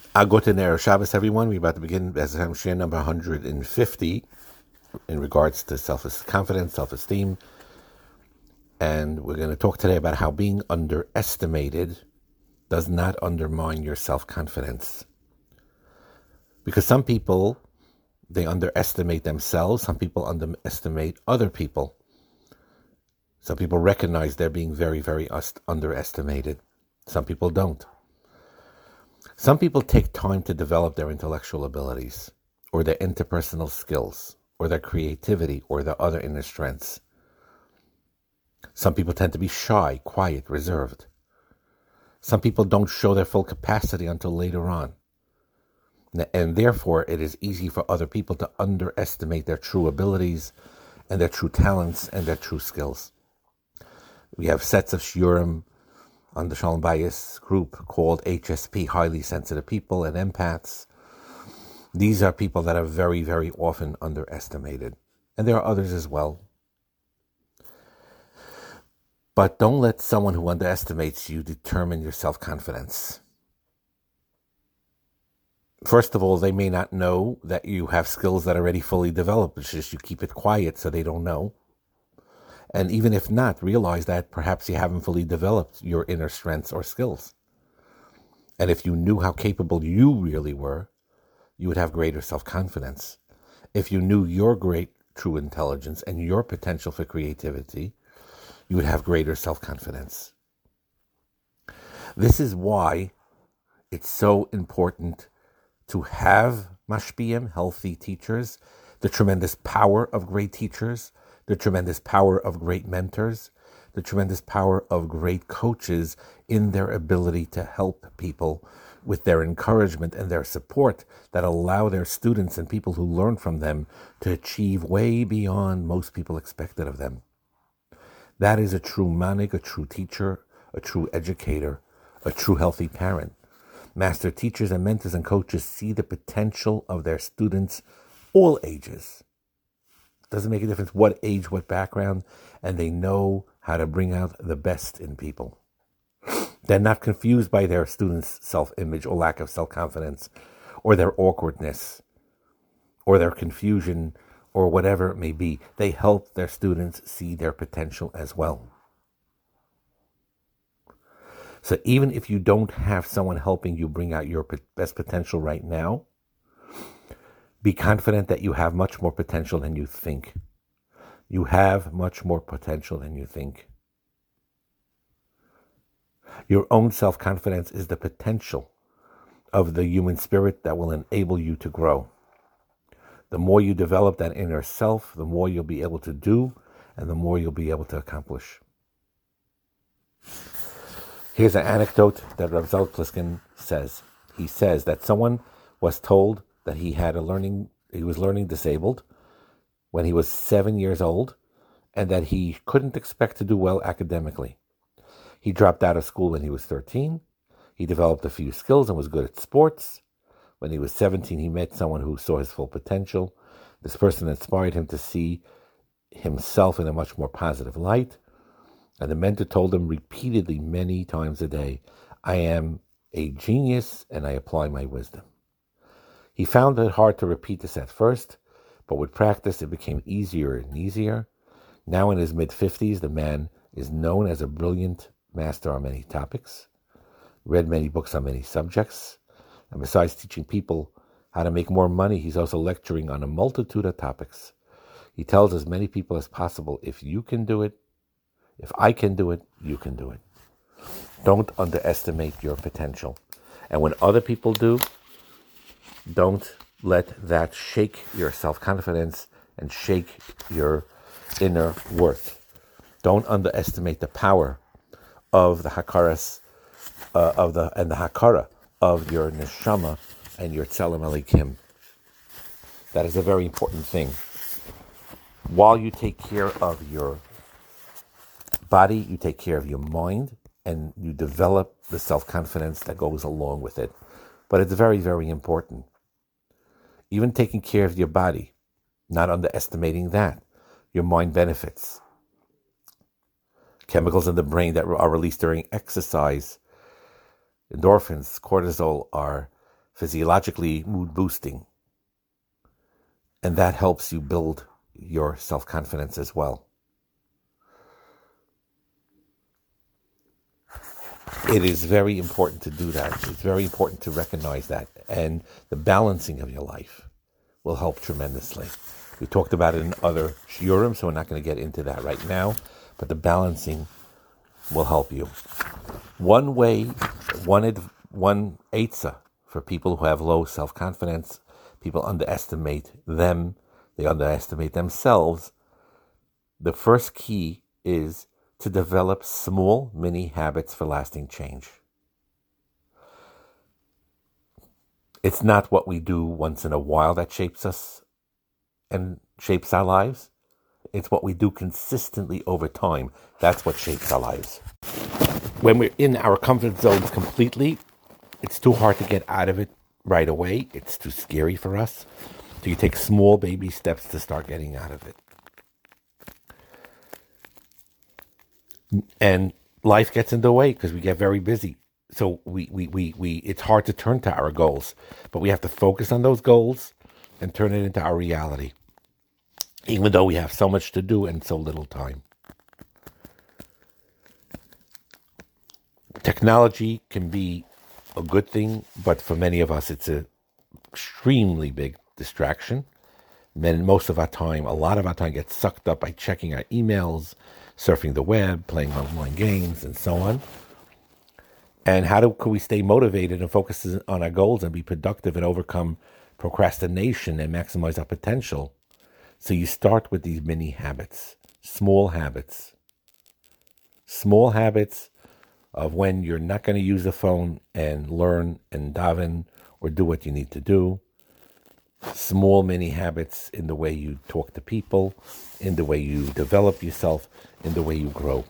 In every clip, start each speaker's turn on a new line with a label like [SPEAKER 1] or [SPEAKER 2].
[SPEAKER 1] Good Erev Shabbos, everyone. We're about to begin Hashem Shir number 150 in regards to self-confidence, self-esteem. And we're going to talk today about how being underestimated does not undermine your self-confidence. Because some people, they underestimate themselves. Some people underestimate other people. Some people recognize they're being very, very underestimated. Some people don't. Some people take time to develop their intellectual abilities, or their interpersonal skills, or their creativity, or their other inner strengths. Some people tend to be shy, quiet, reserved. Some people don't show their full capacity until later on. And therefore, it is easy for other people to underestimate their true abilities, and their true talents, and their true skills. We have sets of shiurim on the Shalom Bayis group called HSP, Highly Sensitive People, and Empaths. These are people that are very, very often underestimated. And there are others as well. But don't let someone who underestimates you determine your self-confidence. First of all, they may not know that you have skills that are already fully developed. It's just you keep it quiet so they don't know. And even if not, realize that perhaps you haven't fully developed your inner strengths or skills. And if you knew how capable you really were, you would have greater self-confidence. If you knew your great true intelligence and your potential for creativity, you would have greater self-confidence. This is why it's so important to have mashpiyim, healthy teachers, the tremendous power of great teachers, the tremendous power of great mentors, the tremendous power of great coaches in their ability to help people with their encouragement and their support that allow their students and people who learn from them to achieve way beyond most people expected of them. That is a true manik, a true teacher, a true educator, a true healthy parent. Master teachers and mentors and coaches see the potential of their students, all ages. Doesn't make a difference what age, what background, and they know how to bring out the best in people. They're not confused by their students' self-image or lack of self-confidence, or their awkwardness, or their confusion, or whatever it may be. They help their students see their potential as well. So even if you don't have someone helping you bring out your best potential right now, be confident that you have much more potential than you think. You have much more potential than you think. Your own self-confidence is the potential of the human spirit that will enable you to grow. The more you develop that inner self, the more you'll be able to do, and the more you'll be able to accomplish. Here's an anecdote that Rav Zalman Pliskin says. He says that someone was told that he was learning disabled when he was 7 years old, and that he couldn't expect to do well academically. He dropped out of school when he was 13. He developed a few skills and was good at sports. When he was 17, he met someone who saw his full potential. This person inspired him to see himself in a much more positive light. And the mentor told him repeatedly, many times a day, I am a genius and I apply my wisdom. He found it hard to repeat this at first, but with practice it became easier and easier. Now in his mid-50s, the man is known as a brilliant master on many topics, read many books on many subjects, and besides teaching people how to make more money, he's also lecturing on a multitude of topics. He tells as many people as possible, if you can do it, if I can do it, you can do it. Don't underestimate your potential. And when other people do, don't let that shake your self-confidence and shake your inner worth. Don't underestimate the power of the hakaras and the hakara of your neshama and your tzelem elikim. That is a very important thing. While you take care of your body, you take care of your mind, and you develop the self-confidence that goes along with it. But it's very, very important. Even taking care of your body, not underestimating that. Your mind benefits. Chemicals in the brain that are released during exercise, endorphins, cortisol, are physiologically mood boosting. And that helps you build your self-confidence as well. It is very important to do that. It's very important to recognize that. And the balancing of your life will help tremendously. We talked about it in other shiurim, so we're not going to get into that right now. But the balancing will help you. One way, one eitzah for people who have low self-confidence, people underestimate them, they underestimate themselves. The first key is to develop small mini habits for lasting change. It's not what we do once in a while that shapes us and shapes our lives. It's what we do consistently over time. That's what shapes our lives. When we're in our comfort zones completely, it's too hard to get out of it right away. It's too scary for us. So you take small baby steps to start getting out of it. And life gets in the way because we get very busy. So we it's hard to turn to our goals, but we have to focus on those goals and turn it into our reality, even though we have so much to do and so little time. Technology can be a good thing, but for many of us, it's an extremely big distraction. And most of our time, a lot of our time gets sucked up by checking our emails, surfing the web, playing online games, and so on. And can we stay motivated and focus on our goals and be productive and overcome procrastination and maximize our potential? So you start with these mini habits, small habits of when you're not going to use the phone and learn and daven or do what you need to do. Small mini habits in the way you talk to people, in the way you develop yourself, in the way you grow.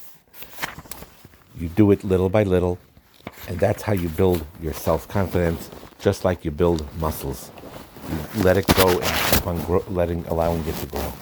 [SPEAKER 1] You do it little by little, and that's how you build your self-confidence, just like you build muscles. You let it go and keep on allowing it to grow.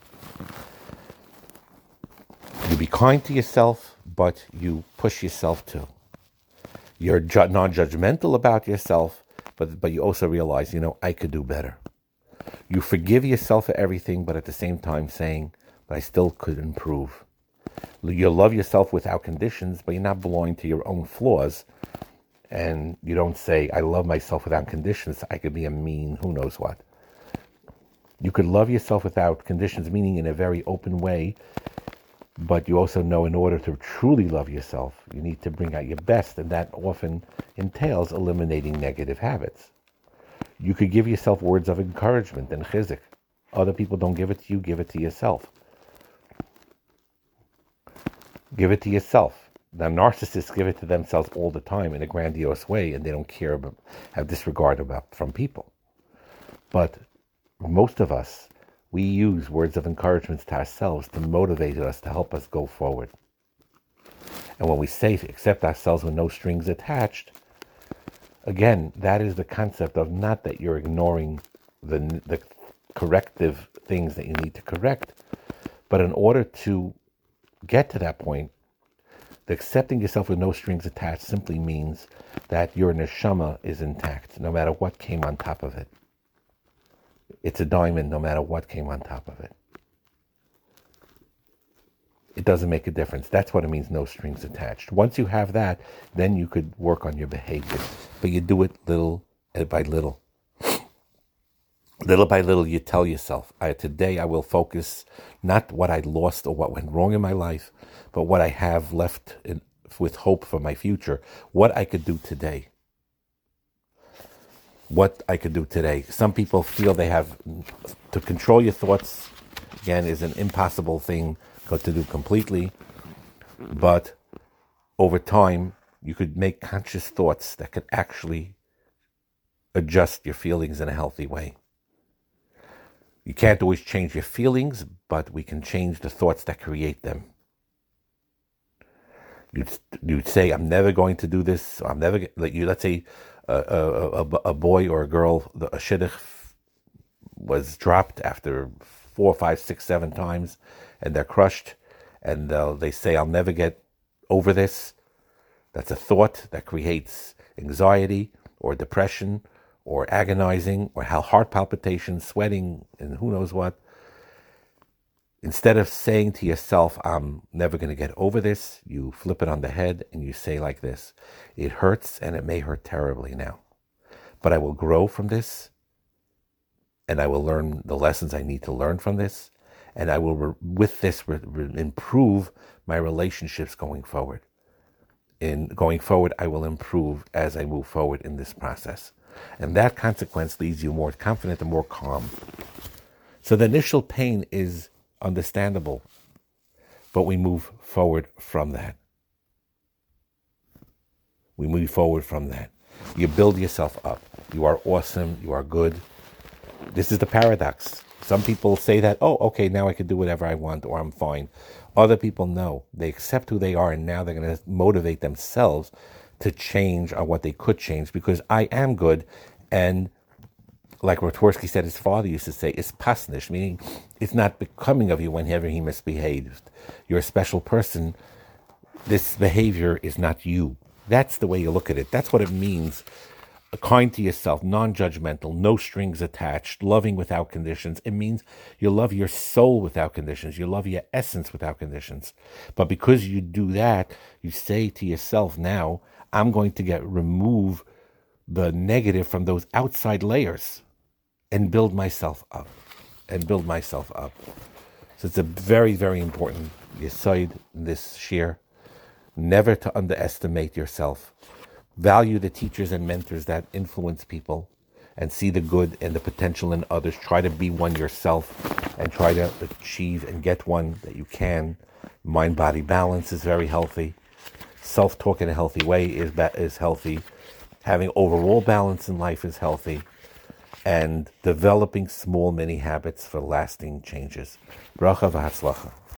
[SPEAKER 1] You be kind to yourself, but you push yourself too. You're non-judgmental about yourself, but you also realize, I could do better. You forgive yourself for everything, but at the same time saying, but I still could improve. You love yourself without conditions, but you're not blind to your own flaws. And you don't say, I love myself without conditions. I could be a mean who knows what. You could love yourself without conditions, meaning in a very open way. But you also know in order to truly love yourself, you need to bring out your best. And that often entails eliminating negative habits. You could give yourself words of encouragement and chizuk. Other people don't give it to you, give it to yourself. Give it to yourself. Now, narcissists give it to themselves all the time in a grandiose way, and they don't care about, have disregard from people. But most of us, we use words of encouragement to ourselves to motivate us, to help us go forward. And when we say accept ourselves with no strings attached, again, that is the concept of not that you're ignoring the corrective things that you need to correct, but in order to get to that point, the accepting yourself with no strings attached simply means that your neshama is intact, no matter what came on top of it. It's a diamond no matter what came on top of it. It doesn't make a difference. That's what it means, no strings attached. Once you have that, then you could work on your behavior. But you do it little by little. Little by little, you tell yourself, today I will focus not what I lost or what went wrong in my life, but what I have left with hope for my future, what I could do today. What I could do today. Some people feel they have to control your thoughts, again, is an impossible thing to do completely. But over time, you could make conscious thoughts that could actually adjust your feelings in a healthy way. You can't always change your feelings, but we can change the thoughts that create them. You'd say, I'm never going to do this. Let's say a boy or a girl, a shidduch was dropped after 4, 5, 6, 7 times, and they're crushed, and they say, I'll never get over this. That's a thought that creates anxiety, or depression or agonizing or heart palpitations, sweating, and who knows what, instead of saying to yourself, I'm never going to get over this, you flip it on the head and you say like this: it hurts and it may hurt terribly now, but I will grow from this and I will learn the lessons I need to learn from this, and I will, with this, improve my relationships going forward. In going forward, I will improve as I move forward in this process. And that consequence leaves you more confident and more calm. So the initial pain is understandable, but we move forward from that. We move forward from that. You build yourself up. You are awesome. You are good. This is the paradox. Some people say that, oh, okay, now I can do whatever I want, or I'm fine. Other people know. They accept who they are, and now they're going to motivate themselves to change on what they could change, because I am good. And like Rotworski said, his father used to say, it's pasnish, meaning it's not becoming of you whenever he misbehaved. You're a special person. This behavior is not you. That's the way you look at it. That's what it means. Kind to yourself, non-judgmental, no strings attached, loving without conditions. It means you love your soul without conditions. You love your essence without conditions. But because you do that, you say to yourself, now I'm going to remove the negative from those outside layers and build myself up. So it's a very, very important yesod in this shir. Never to underestimate yourself. Value the teachers and mentors that influence people, and see the good and the potential in others. Try to be one yourself and try to achieve and get one that you can. Mind-body balance is very healthy. Self-talk in a healthy way is healthy. Having overall balance in life is healthy. And developing small mini habits for lasting changes. Bracha v'hatzlacha.